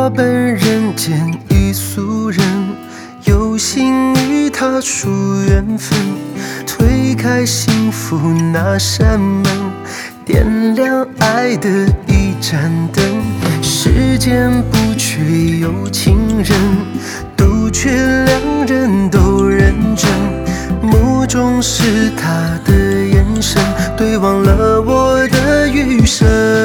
我本人间一俗人，有幸与他处缘分，推开幸福那扇门，点亮爱的一盏灯。世间不缺有情人，都缺两人都认真。目中是他的眼神，对望了我的余生。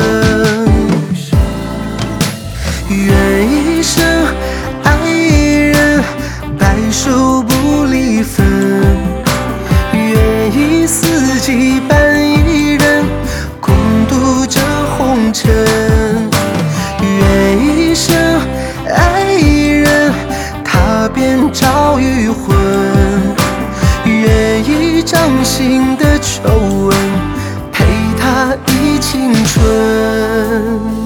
愿一生爱一人，白首不离分。愿一四季伴一人，共度这红尘。愿一生爱一人，踏遍朝与昏。愿一掌心的皱纹，陪他一青春。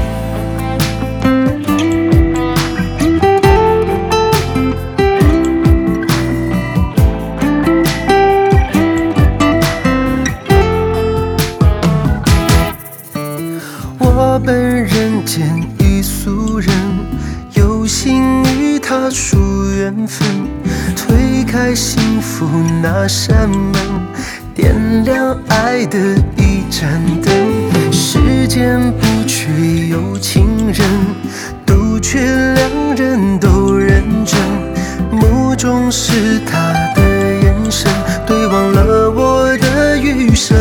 我本人间一俗人，有幸与他处缘分，推开幸福那扇门，点亮爱的一盏灯。世间不缺有情人，都缺两人都认真。目中是他的眼神，对望了我的余生。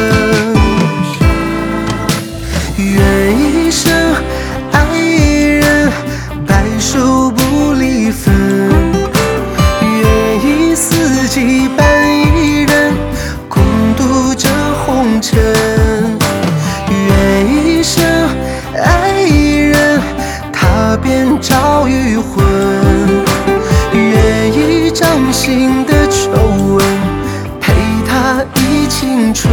愿一生爱一人，白首不离分。愿一四季伴一人，共度这红尘。愿一生爱一人，踏遍朝与昏。愿一掌心的皱纹，陪他一青春。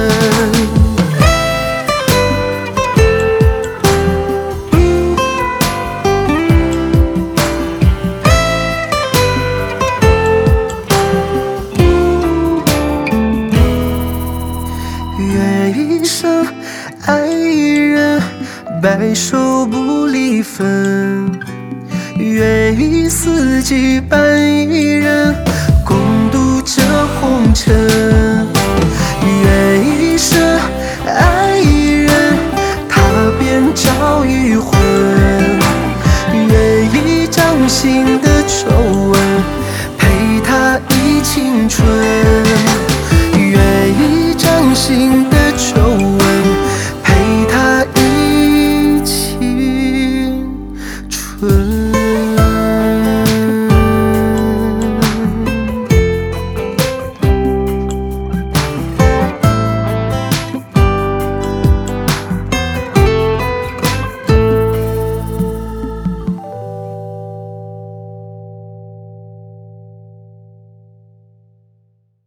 愿一生爱一人，白首不离分。愿一四季伴一人，共度这红尘。